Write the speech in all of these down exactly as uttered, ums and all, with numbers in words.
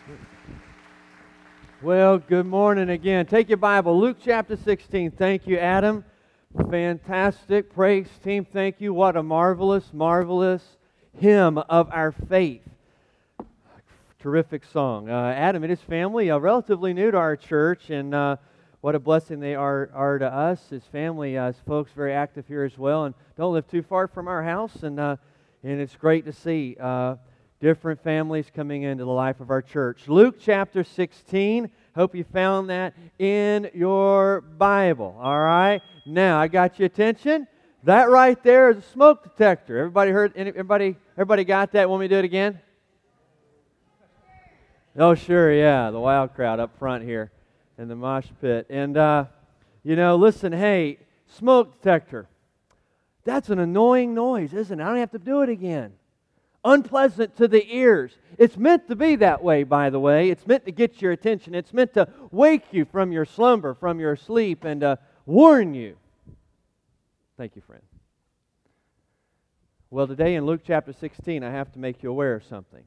Well, good morning again. Take your Bible, Luke chapter sixteen. Thank you, Adam. Fantastic. Praise team, thank you. What a marvelous, marvelous hymn of our faith. Terrific song. Uh, Adam and his family are relatively new to our church, and uh, what a blessing they are, are to us. His family, uh, his folks, very active here as well, and don't live too far from our house, and uh, and it's great to see uh, different families coming into the life of our church. Luke chapter sixteen. Hope you found that in your Bible. All right. Now I got your attention. That right there is a smoke detector. Everybody heard? Everybody? Everybody got that? Want me to do it again? Oh, sure. Yeah, the wild crowd up front here in the mosh pit. And uh, you know, listen. Hey, smoke detector. That's an annoying noise, isn't it? I don't have to do it again. Unpleasant to the ears. It's meant to be that way, by the way. It's meant to get your attention. It's meant to wake you from your slumber, from your sleep, and uh, warn you. Thank you, friend. Well, today in Luke chapter sixteen, I have to make you aware of something.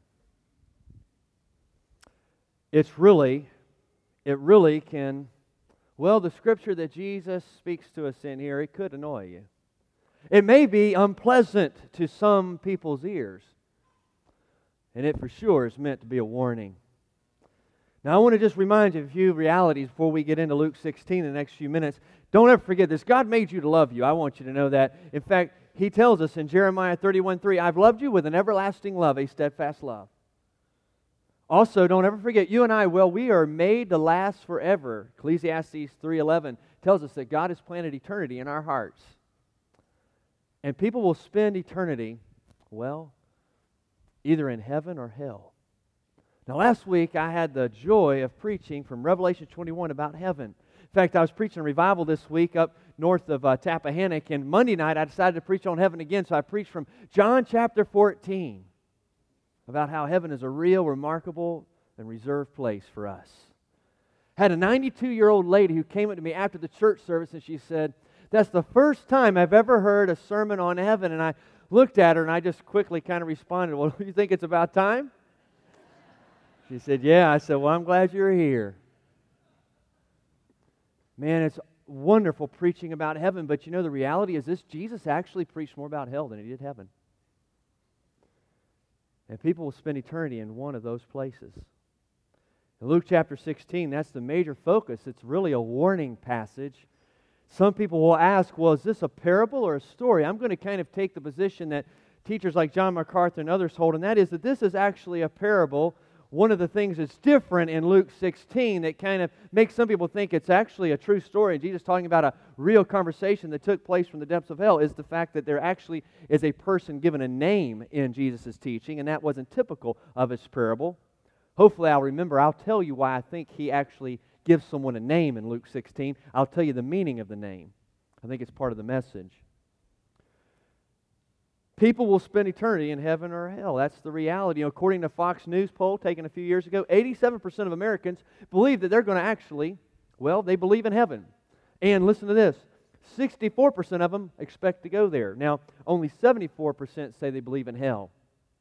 It's really, it really can, well, the scripture that Jesus speaks to us in here, it could annoy you. It may be unpleasant to some people's ears. And it for sure is meant to be a warning. Now I want to just remind you of a few realities before we get into Luke sixteen in the next few minutes. Don't ever forget this. God made you to love you. I want you to know that. In fact, He tells us in Jeremiah thirty-one three, I've loved you with an everlasting love, a steadfast love. Also, don't ever forget, you and I, well, we are made to last forever. Ecclesiastes three eleven tells us that God has planted eternity in our hearts. And people will spend eternity, well, either in heaven or hell. Now, last week I had the joy of preaching from Revelation twenty-one about heaven. In fact, I was preaching a revival this week up north of uh, Tappahannock, and Monday night I decided to preach on heaven again, so I preached from John chapter fourteen about how heaven is a real, remarkable, and reserved place for us. I had a ninety-two-year-old lady who came up to me after the church service, and she said, that's the first time I've ever heard a sermon on heaven, and I looked at her and I just quickly kind of responded, well, do you think it's about time? She said, yeah. I said, well, I'm glad you're here. Man, it's wonderful preaching about heaven, but you know, the reality is this, Jesus actually preached more about hell than He did heaven. And people will spend eternity in one of those places. In Luke chapter sixteen, that's the major focus. It's really a warning passage. Some people will ask, well, is this a parable or a story? I'm going to kind of take the position that teachers like John MacArthur and others hold, and that is that this is actually a parable. One of the things that's different in Luke sixteen that kind of makes some people think it's actually a true story, and Jesus talking about a real conversation that took place from the depths of hell, is the fact that there actually is a person given a name in Jesus' teaching, and that wasn't typical of His parable. Hopefully I'll remember, I'll tell you why I think He actually gives someone a name in Luke sixteen. I'll tell you the meaning of the name. I think it's part of the message. People will spend eternity in heaven or hell. That's the reality. You know, according to a Fox News poll taken a few years ago, eighty-seven percent of Americans believe that they're going to actually, well, they believe in heaven. And listen to this, sixty-four percent of them expect to go there. Now, only seventy-four percent say they believe in hell.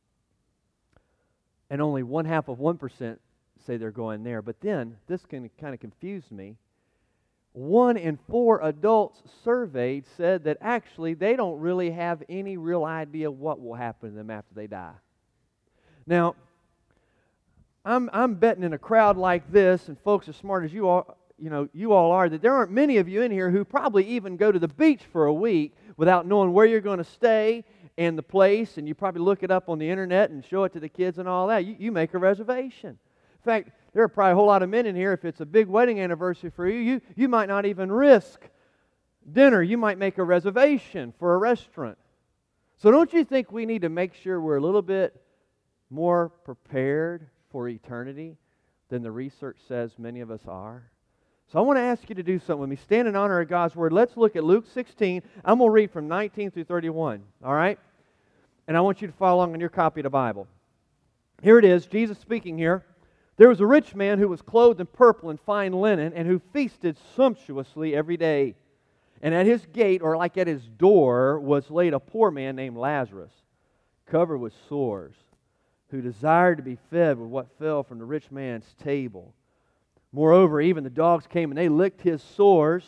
And only one half of one percent say they're going there. But then, this can kind of confuse me. One in four adults surveyed said that actually they don't really have any real idea what will happen to them after they die. Now, I'm I'm betting in a crowd like this, and folks as smart as you all, you know, you all are, that there aren't many of you in here who probably even go to the beach for a week without knowing where you're going to stay and the place, and you probably look it up on the internet and show it to the kids and all that. You, you make a reservation. In fact, there are probably a whole lot of men in here, if it's a big wedding anniversary for you, you, you might not even risk dinner. You might make a reservation for a restaurant. So don't you think we need to make sure we're a little bit more prepared for eternity than the research says many of us are? So I want to ask you to do something with me. Stand in honor of God's Word. Let's look at Luke sixteen. I'm going to read from nineteen through thirty-one. All right? And I want you to follow along in your copy of the Bible. Here it is, Jesus speaking here. There was a rich man who was clothed in purple and fine linen, and who feasted sumptuously every day. And at his gate, or like at his door, was laid a poor man named Lazarus, covered with sores, who desired to be fed with what fell from the rich man's table. Moreover, even the dogs came and they licked his sores.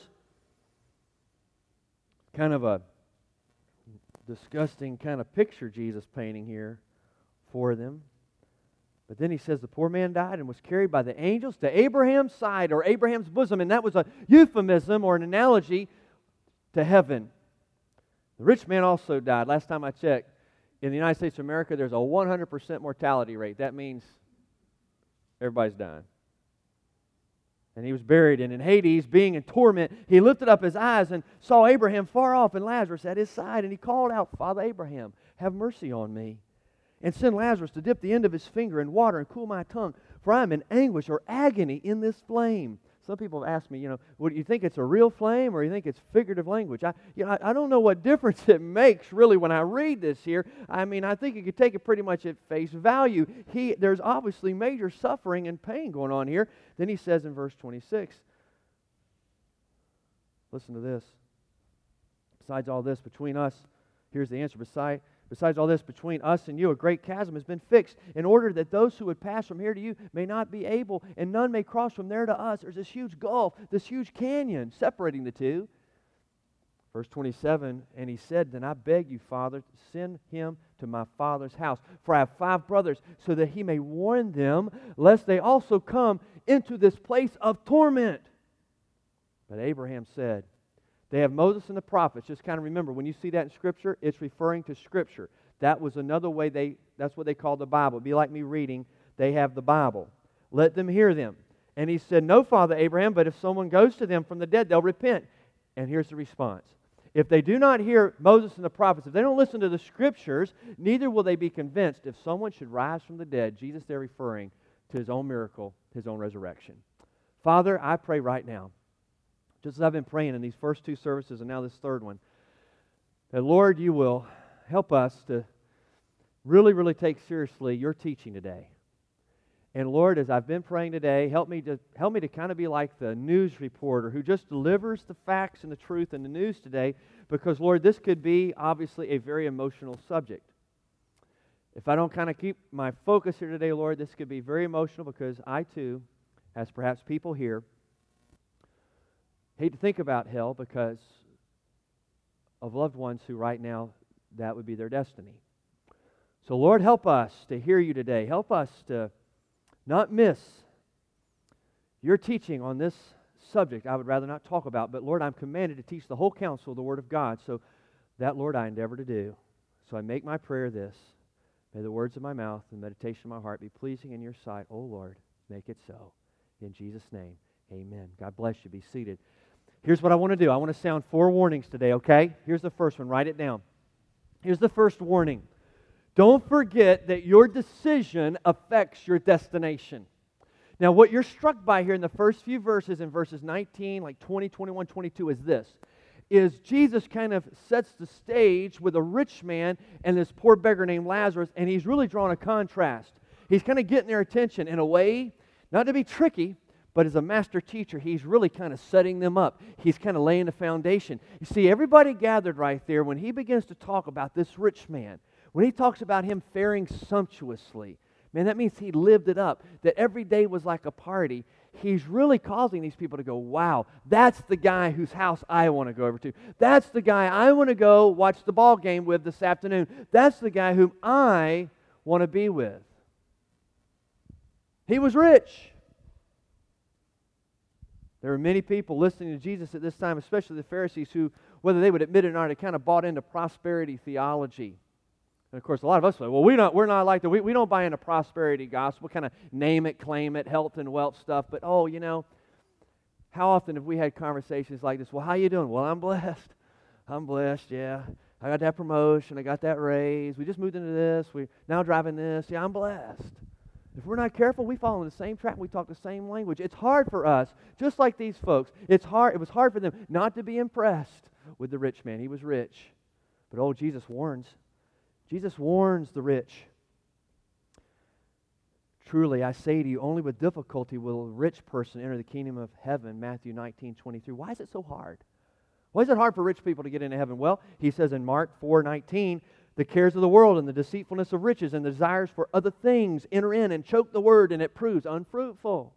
Kind of a disgusting kind of picture Jesus painting here for them. But then he says the poor man died and was carried by the angels to Abraham's side, or Abraham's bosom, and that was a euphemism or an analogy to heaven. The rich man also died. Last time I checked, in the United States of America, there's a one hundred percent mortality rate. That means everybody's dying. And he was buried, and in Hades, being in torment, he lifted up his eyes and saw Abraham far off and Lazarus at his side, and he called out, Father Abraham, have mercy on me, and send Lazarus to dip the end of his finger in water and cool my tongue, for I am in anguish or agony in this flame. Some people have asked me, you know, well, do you think it's a real flame or you think it's figurative language? I, you know, I, I don't know what difference it makes really when I read this here. I mean, I think you could take it pretty much at face value. He, there's obviously major suffering and pain going on here. Then he says in verse twenty-six, listen to this. Besides all this, between us, here's the answer, beside Besides all this, between us and you, a great chasm has been fixed, in order that those who would pass from here to you may not be able, and none may cross from there to us. There's this huge gulf, this huge canyon separating the two. Verse twenty-seven, and he said, Then I beg you, Father, send him to my father's house, for I have five brothers, so that he may warn them, lest they also come into this place of torment. But Abraham said, They have Moses and the prophets. Just kind of remember, when you see that in Scripture, it's referring to Scripture. That was another way they, that's what they call the Bible. It'd be like me reading, they have the Bible. Let them hear them. And he said, No, Father Abraham, but if someone goes to them from the dead, they'll repent. And here's the response. If they do not hear Moses and the prophets, if they don't listen to the Scriptures, neither will they be convinced if someone should rise from the dead. Jesus there referring to His own miracle, His own resurrection. Father, I pray right now, just as I've been praying in these first two services and now this third one, that Lord, you will help us to really, really take seriously your teaching today. And Lord, as I've been praying today, help me to help me to kind of be like the news reporter who just delivers the facts and the truth in the news today, because Lord, this could be obviously a very emotional subject. If I don't kind of keep my focus here today, Lord, this could be very emotional, because I too, as perhaps people here, hate to think about hell because of loved ones who right now that would be their destiny. So Lord, help us to hear you today. Help us to not miss your teaching on this subject I would rather not talk about. But Lord, I'm commanded to teach the whole counsel of the Word of God. So that, Lord, I endeavor to do. So I make my prayer this. May the words of my mouth and the meditation of my heart be pleasing in your sight. Oh Lord, make it so. In Jesus' name, amen. God bless you. Be seated. Here's what I want to do. I want to sound four warnings today, okay? Here's the first one. Write it down. Here's the first warning. Don't forget that your decision affects your destination. Now, what you're struck by here in the first few verses, in verses nineteen, like twenty, twenty-one, twenty-two, is this. Is Jesus kind of sets the stage with a rich man and this poor beggar named Lazarus, and he's really drawing a contrast. He's kind of getting their attention in a way, not to be tricky, but as a master teacher, he's really kind of setting them up. He's kind of laying the foundation. You see, everybody gathered right there when he begins to talk about this rich man. When he talks about him faring sumptuously, man, that means he lived it up, that every day was like a party. He's really causing these people to go, wow, that's the guy whose house I want to go over to. That's the guy I want to go watch the ball game with this afternoon. That's the guy whom I want to be with. He was rich. There were many people listening to Jesus at this time, especially the Pharisees, who, whether they would admit it or not, had kind of bought into prosperity theology. And of course, a lot of us say, well, we not, we're not like that. We, we don't buy into prosperity gospel, kind of name it, claim it, health and wealth stuff. But, oh, you know, how often have we had conversations like this? Well, how you doing? Well, I'm blessed. I'm blessed, yeah. I got that promotion. I got that raise. We just moved into this. We're now driving this. Yeah, I'm blessed. If we're not careful, we fall in the same trap. We talk the same language. It's hard for us, just like these folks. It's hard. It was hard for them not to be impressed with the rich man. He was rich. But, oh, Jesus warns. Jesus warns the rich. Truly, I say to you, only with difficulty will a rich person enter the kingdom of heaven, Matthew nineteen twenty-three. Why is it so hard? Why is it hard for rich people to get into heaven? Well, he says in Mark four nineteen, the cares of the world and the deceitfulness of riches and the desires for other things enter in and choke the word, and it proves unfruitful.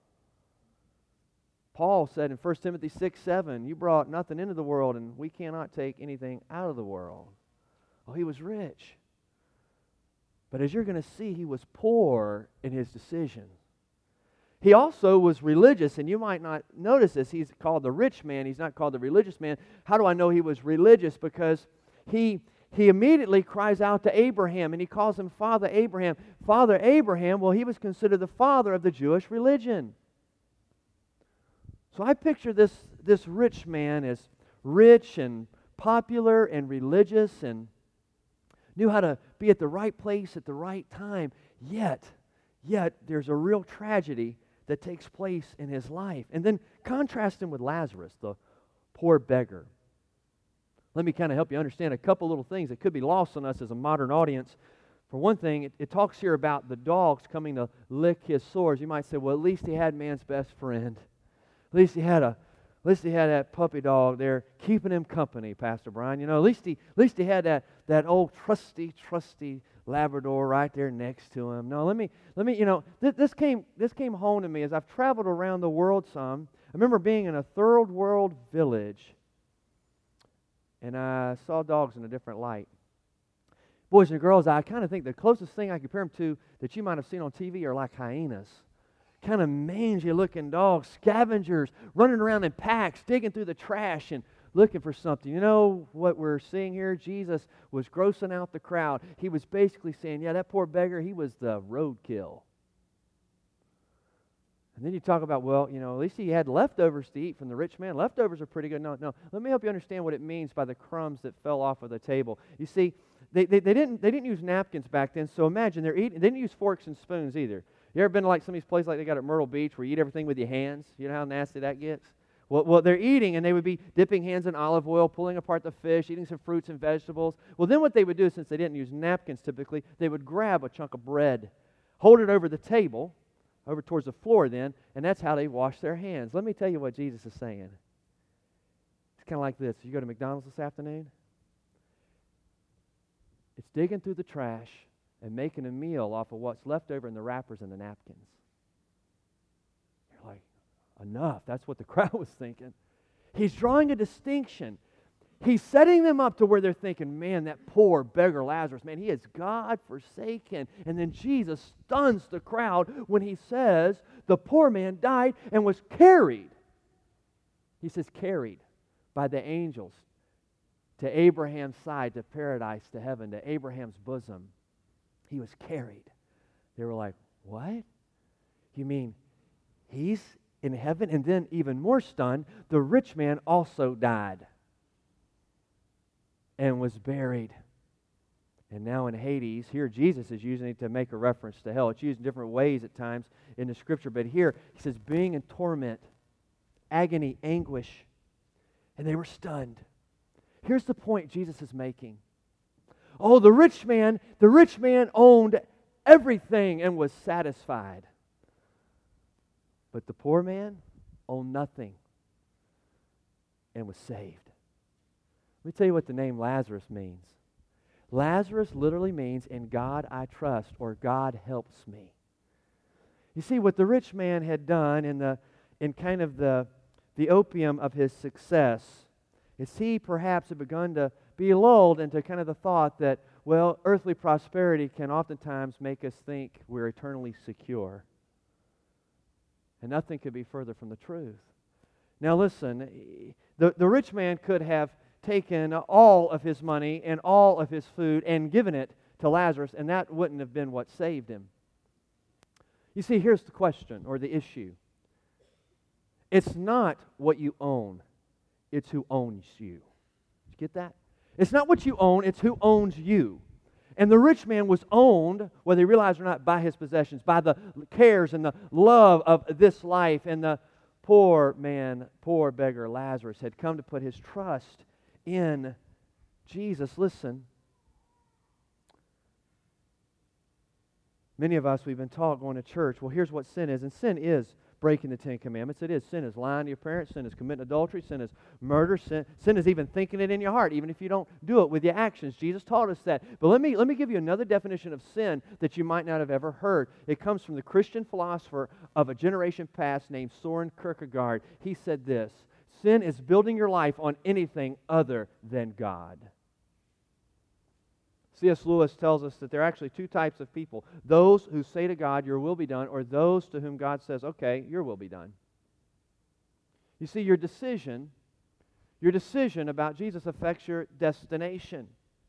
Paul said in First Timothy six seven, you brought nothing into the world, and we cannot take anything out of the world. Oh, he was rich. But as you're going to see, he was poor in his decision. He also was religious, and you might not notice this. He's called the rich man. He's not called the religious man. How do I know he was religious? Because he, he immediately cries out to Abraham, and he calls him Father Abraham. Father Abraham, well, he was considered the father of the Jewish religion. So I picture this, this rich man as rich and popular and religious and knew how to be at the right place at the right time. Yet, yet there's a real tragedy that takes place in his life. And then contrast him with Lazarus, the poor beggar. Let me kind of help you understand a couple little things that could be lost on us as a modern audience. For one thing, it, it talks here about the dogs coming to lick his sores. You might say, well, at least he had man's best friend. At least he had a At least he had that puppy dog there keeping him company, Pastor Brian. You know, at least he at least he had that, that old trusty, trusty Labrador right there next to him. No, let me let me, you know, this, this came this came home to me as I've traveled around the world some. I remember being in a third world village, and I saw dogs in a different light. Boys and girls, I kind of think the closest thing I compare them to that you might have seen on T V are like hyenas. Kind of mangy-looking dogs, scavengers, running around in packs, digging through the trash and looking for something. You know what we're seeing here? Jesus was grossing out the crowd. He was basically saying, yeah, that poor beggar, he was the roadkill. And then you talk about, well, you know, at least he had leftovers to eat from the rich man. Leftovers are pretty good. No, no. Let me help you understand what it means by the crumbs that fell off of the table. You see, they, they, they didn't they didn't use napkins back then, so imagine they're eating. They didn't use forks and spoons either. You ever been to like some of these places like they got at Myrtle Beach where you eat everything with your hands? You know how nasty that gets? Well, well, they're eating, and they would be dipping hands in olive oil, pulling apart the fish, eating some fruits and vegetables. Well, then what they would do, since they didn't use napkins typically, they would grab a chunk of bread, hold it over the table, over towards the floor then, and that's how they wash their hands. Let me tell you what Jesus is saying. It's kind of like this. You go to McDonald's this afternoon, it's digging through the trash and making a meal off of what's left over in the wrappers and the napkins. You're like, enough. That's what the crowd was thinking. He's drawing a distinction. He's setting them up to where they're thinking, man, that poor beggar Lazarus, man, he is God forsaken. And then Jesus stuns the crowd when he says the poor man died and was carried. He says carried by the angels to Abraham's side, to paradise, to heaven, to Abraham's bosom. He was carried. They were like, what? You mean he's in heaven? And then even more stunned, the rich man also died and was buried. And now in Hades, here Jesus is using it to make a reference to hell. It's used in different ways at times in the Scripture, but here he says being in torment, agony, anguish, and they were stunned. Here's the point Jesus is making. Oh, the rich man, the rich man owned everything and was satisfied. But the poor man owned nothing and was saved. Let me tell you what the name Lazarus means. Lazarus literally means, in God I trust, or God helps me. You see, what the rich man had done in the in kind of the, the opium of his success is he perhaps had begun to be lulled into kind of the thought that, well, earthly prosperity can oftentimes make us think we're eternally secure. And nothing could be further from the truth. Now listen, the, the rich man could have taken all of his money and all of his food and given it to Lazarus, and that wouldn't have been what saved him. You see, here's the question or the issue. It's not what you own, it's who owns you. Did you get that? It's not what you own, it's who owns you. And the rich man was owned, whether he realized or not, by his possessions, by the cares and the love of this life. And the poor man, poor beggar Lazarus had come to put his trust in Jesus. Listen, Many of us, we've been taught going to church, well, here's what sin is. And sin is breaking the Ten Commandments. It is. Sin is lying to your parents. Sin is committing adultery. Sin is murder. Sin, sin is even thinking it in your heart, even if you don't do it with your actions. Jesus taught us that. But let me, let me give you another definition of sin that you might not have ever heard. It comes from the Christian philosopher of a generation past named Soren Kierkegaard. He said this: sin is building your life on anything other than God. C S Lewis tells us that there are actually two types of people: those who say to God, your will be done, or those to whom God says, okay, your will be done. You see, your decision, your decision about Jesus affects your destination.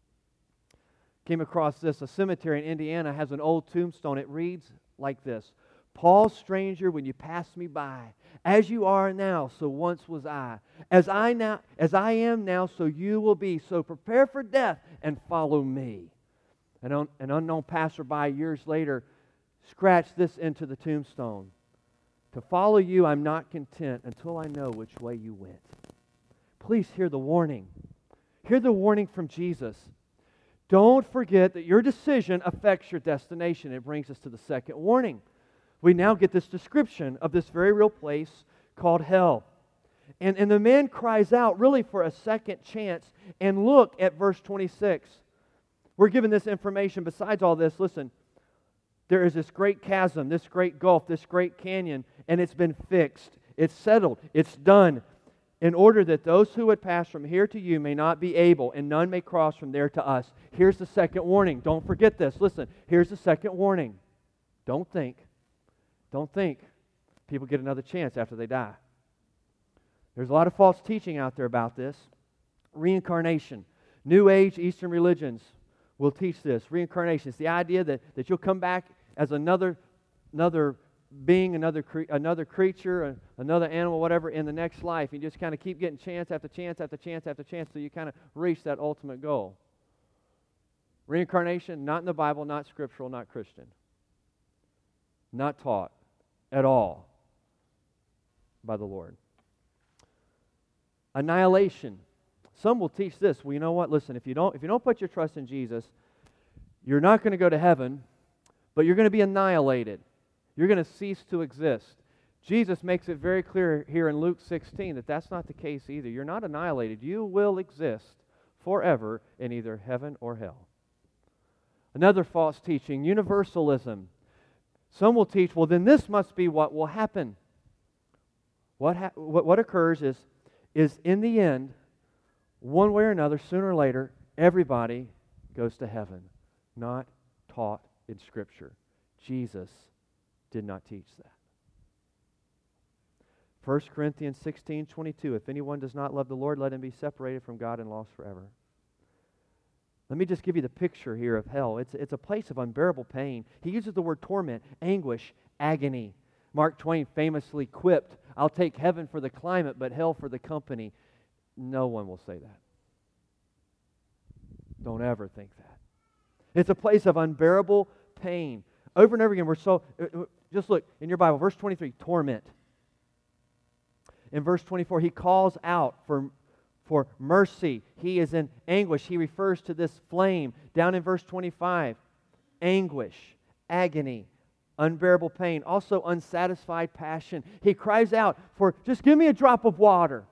Came across this: a cemetery in Indiana has an old tombstone. It reads like this: Paul, stranger, when you passed me by, as you are now, so once was I. As I now, as I am now, so you will be. So prepare for death and follow me. An, un, an unknown passerby years later scratched this into the tombstone: to follow you, I'm not content until I know which way you went. Please hear the warning. Hear the warning from Jesus. Don't forget that your decision affects your destination. It brings us to the second warning. We now get this description of this very real place called hell. And, and the man cries out really for a second chance. And look at verse twenty-six. We're given this information. Besides all this, listen, there is this great chasm, this great gulf, this great canyon, and it's been fixed. It's settled. It's done. In order that those who would pass from here to you may not be able, and none may cross from there to us. Here's the second warning. Don't forget this. Listen, here's the second warning. Don't think. Don't think people get another chance after they die. There's a lot of false teaching out there about this. Reincarnation. New Age Eastern religions will teach this. Reincarnation. It's the idea that, that you'll come back as another, another being, another, cre- another creature, another animal, whatever, in the next life. You just kind of keep getting chance after chance after chance after chance till you kind of reach that ultimate goal. Reincarnation, not in the Bible, not scriptural, not Christian. Not taught at all by the Lord. Annihilation. Some will teach this. Well, you know what? Listen, if you don't, if you don't put your trust in Jesus, you're not going to go to heaven, but you're going to be annihilated. You're going to cease to exist. Jesus makes it very clear here in Luke sixteen that that's not the case either. You're not annihilated. You will exist forever in either heaven or hell. Another false teaching, universalism. Some will teach, well, then this must be what will happen. What, ha- what, what occurs is, is in the end, one way or another, sooner or later, everybody goes to heaven. Not taught in Scripture. Jesus did not teach that. First Corinthians sixteen twenty-two, if anyone does not love the Lord, let him be separated from God and lost forever. Let me just give you the picture here of hell. It's, it's a place of unbearable pain. He uses the word torment, anguish, agony. Mark Twain famously quipped, I'll take heaven for the climate, but hell for the company. No one will say that. Don't ever think that. It's a place of unbearable pain. Over and over again, we're so... Just look, in your Bible, verse twenty-three, torment. In verse twenty-four, he calls out for For mercy. He is in anguish. He refers to this flame. Down in verse twenty-five, anguish, agony, unbearable pain, also unsatisfied passion. He cries out for, just give me a drop of water.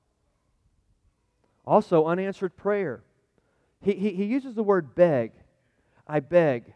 Also unanswered prayer. He, he, he uses the word beg. I beg.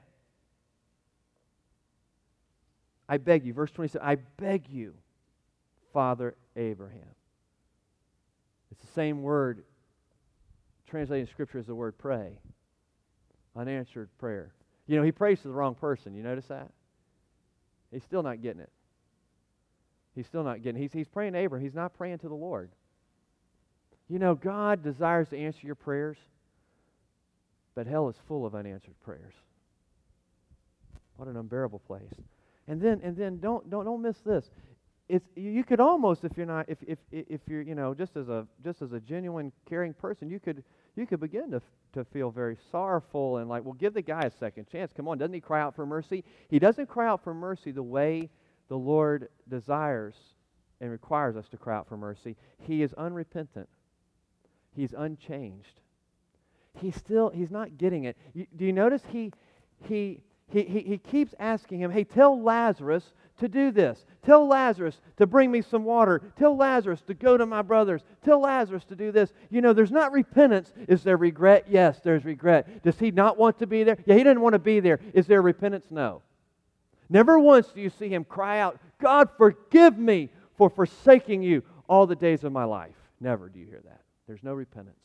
I beg you. Verse twenty-seven, I beg you, Father Abraham. It's the same word translated in Scripture as the word pray. Unanswered prayer. You know, he prays to the wrong person. You notice that? He's still not getting it. He's still not getting it. He's, he's praying to Abraham. He's not praying to the Lord. You know, God desires to answer your prayers, but hell is full of unanswered prayers. What an unbearable place. And then, and then don't don't don't miss this. It's, you could almost, if you're not, if if if you're, you know, just as a just as a genuine, caring person, you could you could begin to to feel very sorrowful and like, well, give the guy a second chance. Come on, doesn't he cry out for mercy? He doesn't cry out for mercy the way the Lord desires and requires us to cry out for mercy. He is unrepentant. He's unchanged. He's still he's not getting it. You, do you notice he he he, he, he keeps asking him, hey, tell Lazarus to do this. Tell Lazarus to bring me some water. Tell Lazarus to go to my brothers. Tell Lazarus to do this. You know, there's not repentance. Is there regret? Yes, there's regret. Does he not want to be there? Yeah, he didn't want to be there. Is there repentance? No. Never once do you see him cry out, God, forgive me for forsaking you all the days of my life. Never do you hear that. There's no repentance.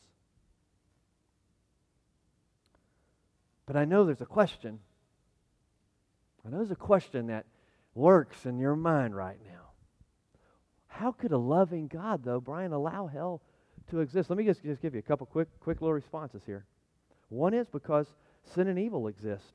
But I know there's a question. I know there's a question that lurks in your mind right now. How could a loving God, though, Brian, allow hell to exist? Let me just, just give you a couple quick, quick little responses here. One is because sin and evil exist.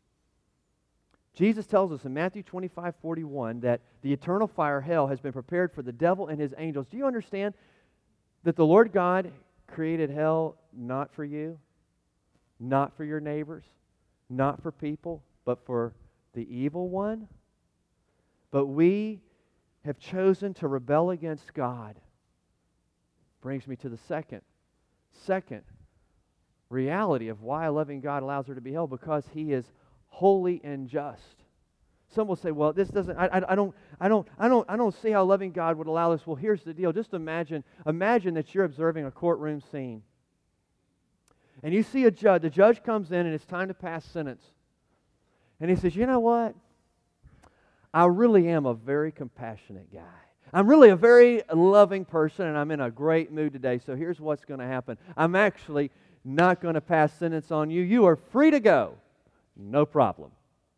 Jesus tells us in Matthew twenty-five forty-one that the eternal fire, hell, has been prepared for the devil and his angels. Do you understand that the Lord God created hell not for you, not for your neighbors, not for people, but for the evil one? But we have chosen to rebel against God. Brings me to the second, second reality of why a loving God allows there to be hell, because He is holy and just. Some will say, well, this doesn't, I, I, I don't, I don't, I don't, I don't see how a loving God would allow this. Well, here's the deal. Just imagine, imagine that you're observing a courtroom scene. And you see a judge. The judge comes in and it's time to pass sentence. And he says, you know what? I really am a very compassionate guy. I'm really a very loving person, and I'm in a great mood today. So here's what's going to happen. I'm actually not going to pass sentence on you. You are free to go. No problem.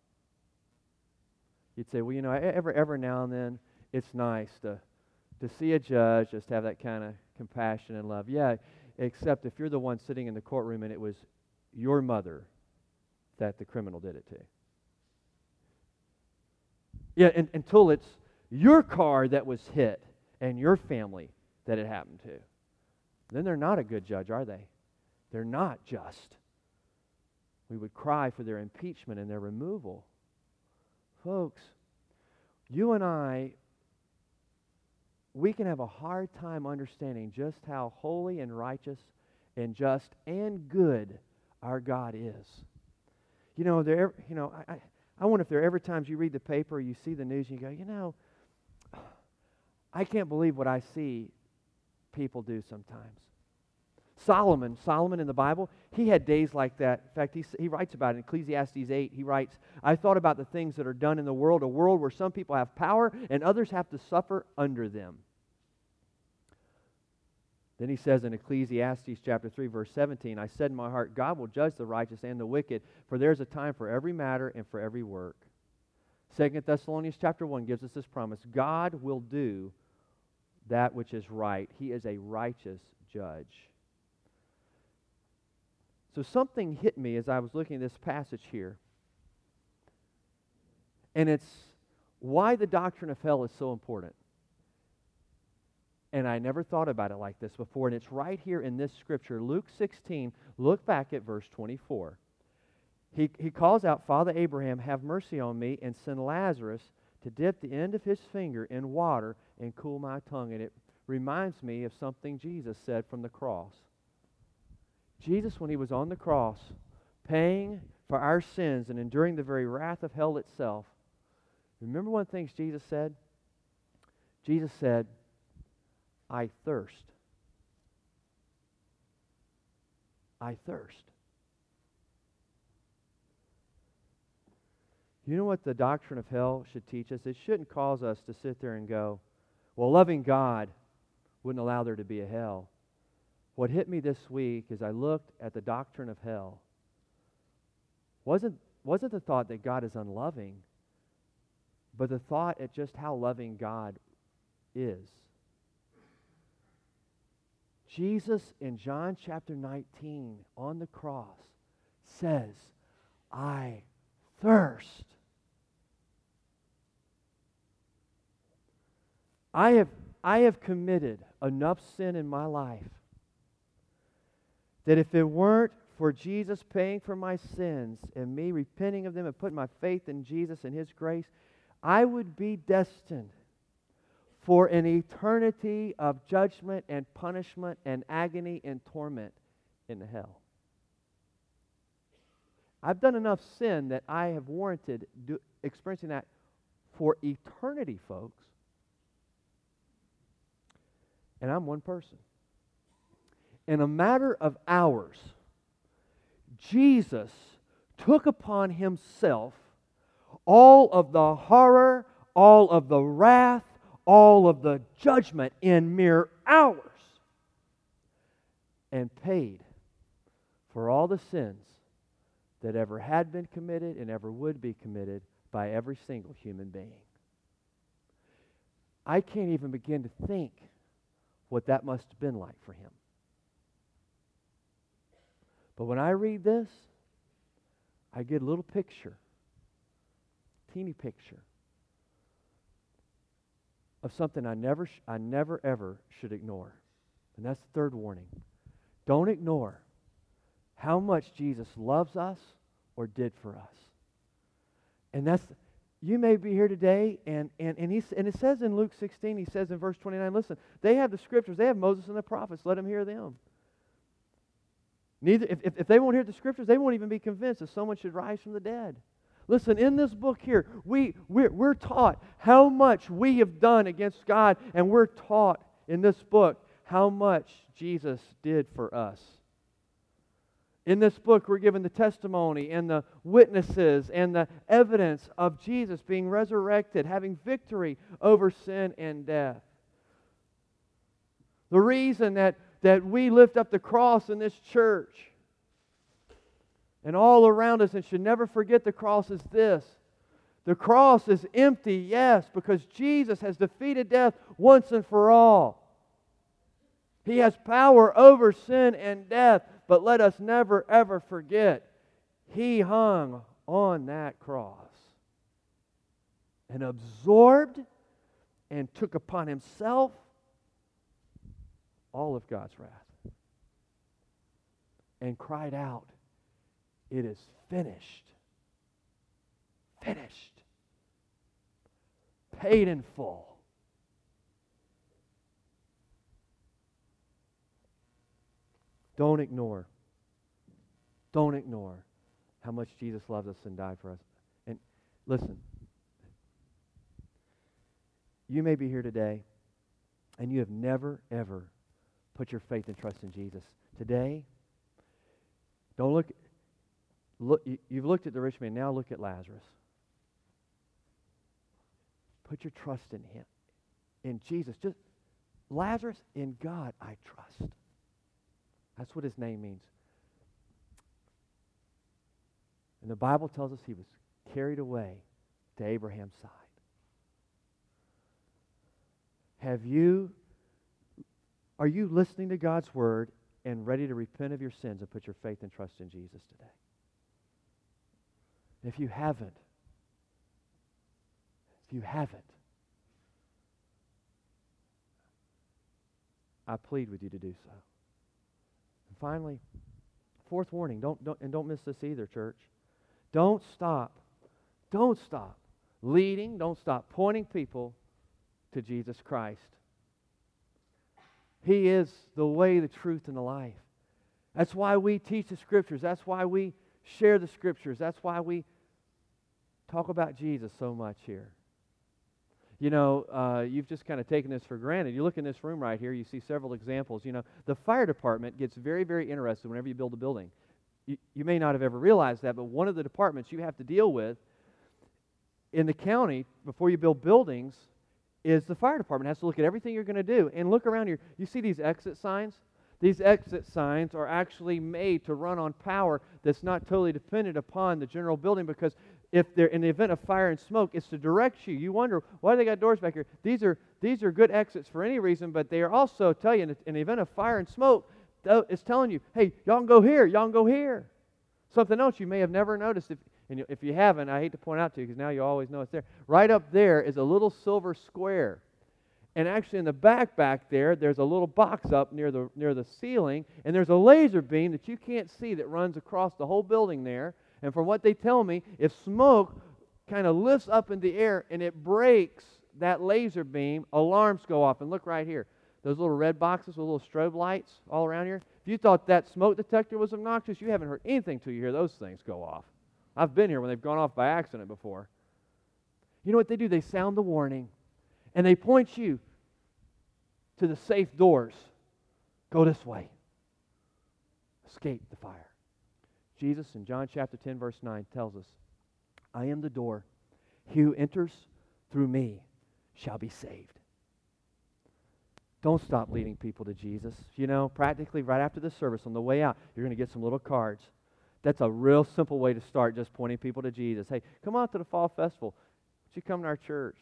You'd say, well, you know, every, every now and then it's nice to, to see a judge just have that kind of compassion and love. Yeah, except if you're the one sitting in the courtroom and it was your mother that the criminal did it to. Yeah, and, until it's your car that was hit and your family that it happened to. Then they're not a good judge, are they? They're not just. We would cry for their impeachment and their removal. Folks, you and I, we can have a hard time understanding just how holy and righteous and just and good our God is. You know, there. You know, I, I, I wonder if there are ever times you read the paper, or you see the news, and you go, you know, I can't believe what I see people do sometimes. Solomon, Solomon in the Bible, he had days like that. In fact, he, he writes about it in Ecclesiastes eight. He writes, I thought about the things that are done in the world, a world where some people have power and others have to suffer under them. Then he says in Ecclesiastes chapter three, verse seventeen, I said in my heart, God will judge the righteous and the wicked, for there's a time for every matter and for every work. Second Thessalonians chapter one gives us this promise. God will do that which is right. He is a righteous judge. So something hit me as I was looking at this passage here. And it's why the doctrine of hell is so important. And I never thought about it like this before. And it's right here in this scripture, Luke sixteen. Look back at verse twenty-four. He, he calls out, Father Abraham, have mercy on me, and send Lazarus to dip the end of his finger in water and cool my tongue. And it reminds me of something Jesus said from the cross. Jesus, when He was on the cross, paying for our sins and enduring the very wrath of hell itself, remember one of the things Jesus said? Jesus said, I thirst. I thirst. You know what the doctrine of hell should teach us? It shouldn't cause us to sit there and go, well, loving God wouldn't allow there to be a hell. What hit me this week as I looked at the doctrine of hell wasn't, wasn't the thought that God is unloving, but the thought at just how loving God is. Jesus in John chapter nineteen on the cross says, I thirst. I have, I have committed enough sin in my life that if it weren't for Jesus paying for my sins and me repenting of them and putting my faith in Jesus and His grace, I would be destined for an eternity of judgment and punishment and agony and torment in hell. I've done enough sin that I have warranted do, experiencing that for eternity, folks. And I'm one person. In a matter of hours, Jesus took upon himself all of the horror, all of the wrath, all of the judgment in mere hours, and paid for all the sins that ever had been committed and ever would be committed by every single human being. I can't even begin to think what that must have been like for him. But when I read this, I get a little picture, teeny picture, of something I never, sh- I never ever should ignore. And that's the third warning. Don't ignore how much Jesus loves us or did for us. And that's, you may be here today, and and and, he, and it says in Luke sixteen, he says in verse twenty-nine, listen, they have the scriptures, they have Moses and the prophets, let them hear them. Neither, if, if, if they won't hear the scriptures, they won't even be convinced that someone should rise from the dead. Listen, in this book here, we, we're, we're taught how much we have done against God, and we're taught in this book how much Jesus did for us. In this book, we're given the testimony and the witnesses and the evidence of Jesus being resurrected, having victory over sin and death. The reason that, that we lift up the cross in this church and all around us, and should never forget the cross, is this. The cross is empty, yes, because Jesus has defeated death once and for all. He has power over sin and death, but let us never ever forget, He hung on that cross and absorbed and took upon Himself all of God's wrath and cried out, "It is finished." Finished. Paid in full. Don't ignore. Don't ignore how much Jesus loves us and died for us. And listen, you may be here today and you have never, ever put your faith and trust in Jesus. Today, don't look, look you've looked at the rich man, now look at Lazarus. Put your trust in Him, in Jesus. Just Lazarus, in God I trust. That's what his name means. And the Bible tells us he was carried away to Abraham's side. Have you, are you listening to God's word and ready to repent of your sins and put your faith and trust in Jesus today? If you haven't, if you haven't, I plead with you to do so. And finally, fourth warning, don't, don't and don't miss this either, church. Don't stop. Don't stop leading, don't stop pointing people to Jesus Christ. He is the way, the truth, and the life. That's why we teach the Scriptures. That's why we share the Scriptures. That's why we talk about Jesus so much here. You know, uh, you've just kind of taken this for granted. You look in this room right here, you see several examples. You know, the fire department gets very, very interested whenever you build a building. You, you may not have ever realized that, but one of the departments you have to deal with in the county before you build buildings is the fire department. It has to look at everything you're going to do. And look around here. You see these exit signs? These exit signs are actually made to run on power that's not totally dependent upon the general building, because if they're in the event of fire and smoke, it's to direct you. You wonder, why do they got doors back here? These are these are good exits for any reason, but they are also tell you in the, in the event of fire and smoke, it's telling you, hey, y'all can go here, y'all can go here. Something else you may have never noticed, if and if you haven't, I hate to point out to you because now you always know it's there. Right up there is a little silver square. And actually in the back back there, there's a little box up near the near the ceiling, and there's a laser beam that you can't see that runs across the whole building there. And from what they tell me, if smoke kind of lifts up in the air and it breaks that laser beam, alarms go off. And look right here. Those little red boxes with little strobe lights all around here. If you thought that smoke detector was obnoxious, you haven't heard anything till you hear those things go off. I've been here when they've gone off by accident before. You know what they do? They sound the warning, and they point you to the safe doors. Go this way. Escape the fire. Jesus in John chapter ten, verse nine tells us, I am the door. He who enters through me shall be saved. Don't stop leading people to Jesus. You know, practically right after the service, on the way out, you're going to get some little cards. That's a real simple way to start, just pointing people to Jesus. Hey, come out to the fall festival. Would you come to our church?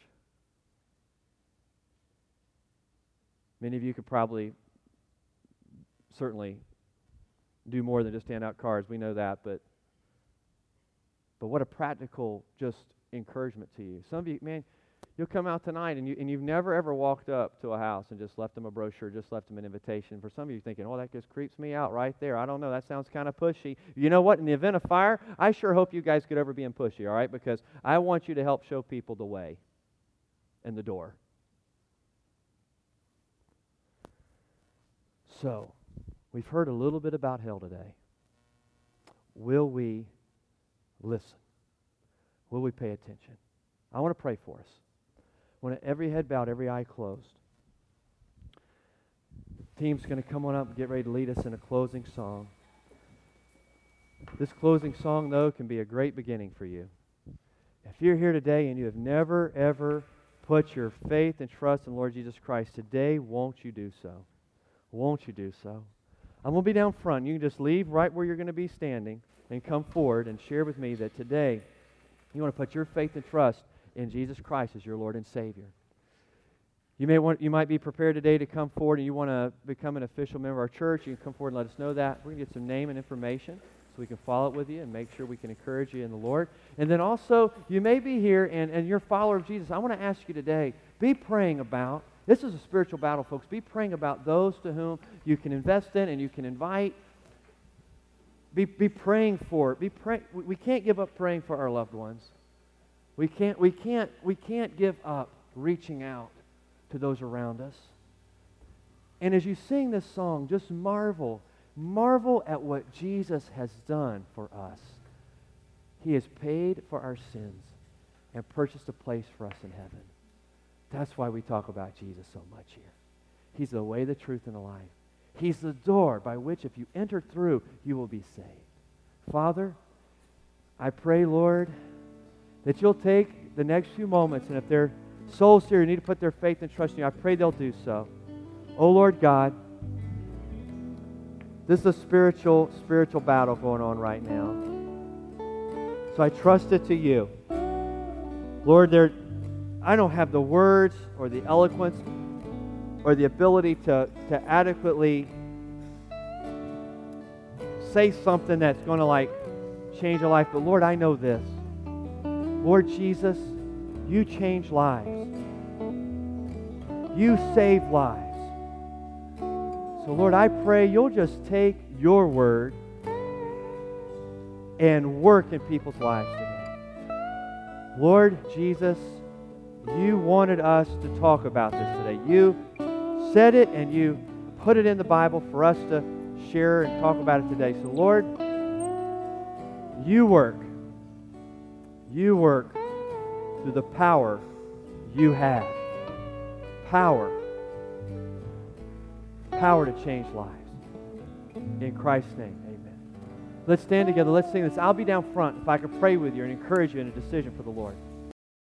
Many of you could probably, certainly, do more than just hand out cards. We know that, but but what a practical just encouragement to you. Some of you, man, you'll come out tonight and you and you've never ever walked up to a house and just left them a brochure, just left them an invitation. For some of you thinking, oh, that just creeps me out right there. I don't know, that sounds kind of pushy. You know what? In the event of fire, I sure hope you guys get over being pushy, all right? Because I want you to help show people the way and the door. So, we've heard a little bit about hell today. Will we listen? Will we pay attention? I want to pray for us. I want every head bowed, every eye closed. The team's going to come on up and get ready to lead us in a closing song. This closing song, though, can be a great beginning for you. If you're here today and you have never, ever put your faith and trust in Lord Jesus Christ, today won't you do so? Won't you do so? I'm going to be down front. You can just leave right where you're going to be standing and come forward and share with me that today you want to put your faith and trust in Jesus Christ as your Lord and Savior. You may want, you might be prepared today to come forward and you want to become an official member of our church. You can come forward and let us know that. We're going to get some name and information so we can follow up with you and make sure we can encourage you in the Lord. And then also, you may be here and, and you're a follower of Jesus. I want to ask you today, be praying about, this is a spiritual battle, folks. Be praying about those to whom you can invest in and you can invite. Be, be praying for. Be pray, we, we can't give up praying for our loved ones. We can't, we can't, we can't give up reaching out to those around us. And as you sing this song, just marvel, marvel at what Jesus has done for us. He has paid for our sins and purchased a place for us in heaven. That's why we talk about Jesus so much here. He's the way, the truth, and the life. He's the door by which if you enter through, you will be saved. Father, I pray, Lord, that you'll take the next few moments, and if there are souls here who need to put their faith and trust in you, I pray they'll do so. Oh, Lord God, this is a spiritual, spiritual battle going on right now. So I trust it to you. Lord, there, I don't have the words or the eloquence or the ability to, to adequately say something that's going to like change a life. But Lord, I know this. Lord Jesus, you change lives. You save lives. So Lord, I pray you'll just take your word and work in people's lives today. Lord Jesus, you wanted us to talk about this today. You said it and you put it in the Bible for us to share and talk about it today. So Lord, you work. You work through the power you have. Power. Power to change lives. In Christ's name, amen. Let's stand together. Let's sing this. I'll be down front if I can pray with you and encourage you in a decision for the Lord.